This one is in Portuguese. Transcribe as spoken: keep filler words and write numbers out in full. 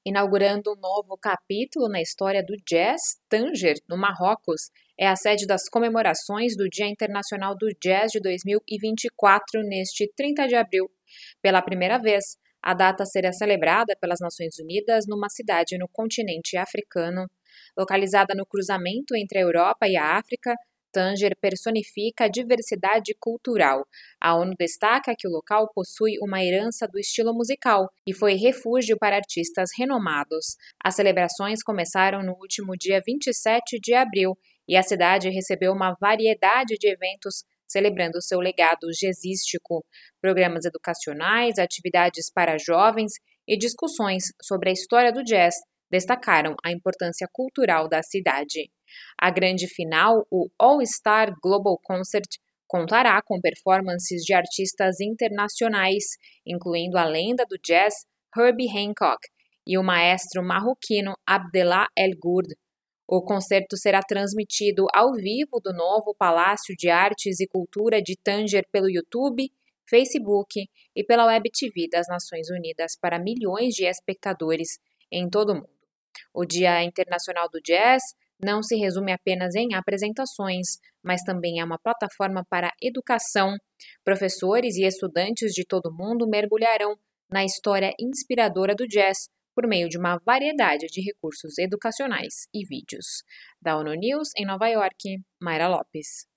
Inaugurando um novo capítulo na história do jazz, Tanger, no Marrocos, é a sede das comemorações do Dia Internacional do Jazz de dois mil e vinte e quatro, neste trinta de abril. Pela primeira vez, a data será celebrada pelas Nações Unidas numa cidade no continente africano. Localizada no cruzamento entre a Europa e a África, Tanger personifica a diversidade cultural. A ONU destaca que o local possui uma herança do estilo musical e foi refúgio para artistas renomados. As celebrações começaram no último dia vinte e sete de abril e a cidade recebeu uma variedade de eventos celebrando seu legado jazzístico, programas educacionais, atividades para jovens e discussões sobre a história do jazz destacaram a importância cultural da cidade. A grande final, o All-Star Global Concert, contará com performances de artistas internacionais, incluindo a lenda do jazz Herbie Hancock e o maestro marroquino Abdellah El Goud. O concerto será transmitido ao vivo do novo Palácio de Artes e Cultura de Tanger pelo YouTube, Facebook e pela Web T V das Nações Unidas para milhões de espectadores em todo o mundo. O Dia Internacional do Jazz não se resume apenas em apresentações, mas também é uma plataforma para educação. Professores e estudantes de todo o mundo mergulharão na história inspiradora do jazz por meio de uma variedade de recursos educacionais e vídeos. Da ONU News, em Nova York, Mayra Lopes.